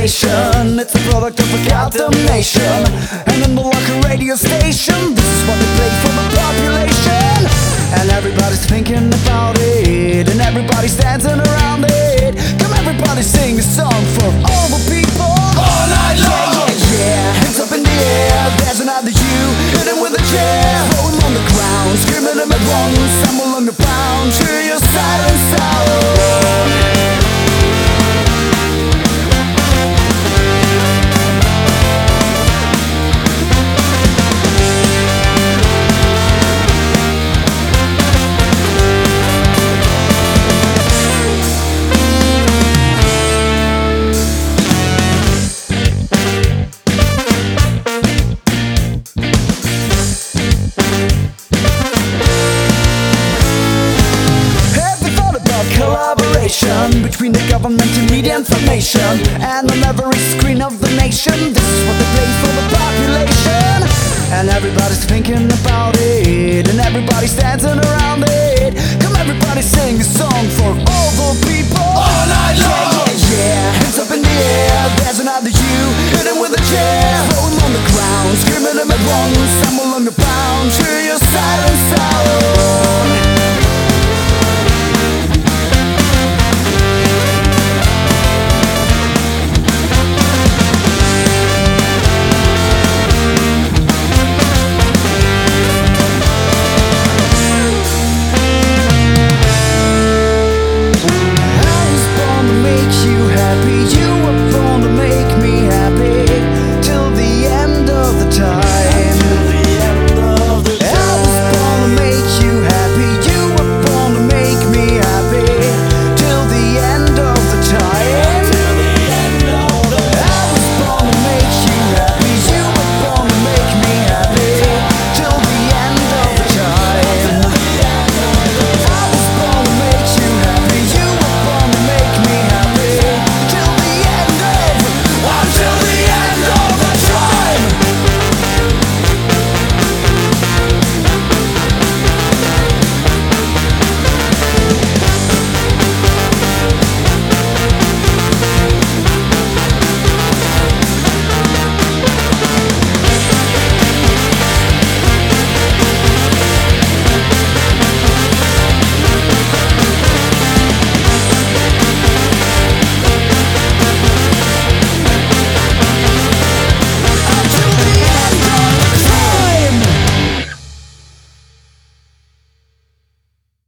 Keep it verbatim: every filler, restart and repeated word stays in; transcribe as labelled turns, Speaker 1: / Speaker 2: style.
Speaker 1: station. It's a product of a goddamn nation. And in the local radio station, this is what they play for the population. And everybody's thinking about it, and everybody's dancing around it. Come everybody sing a song for all the people.
Speaker 2: All night long.
Speaker 1: Yeah, yeah, yeah. Hands up in the air, there's another you. Hit him with a chair, throw him on the ground. Screaming him at once, stumble on the pound. Cheer your silent sound. Between the government and media information, and on every screen of the nation, this is what they play for the population. And everybody's thinking about it, and everybody's dancing around it. Come everybody sing a song for all the people.
Speaker 2: All night long.
Speaker 1: Yeah, yeah, yeah. Hands up in the air, there's another you. Hit him with a chair, throw him on the ground, screaming him at once.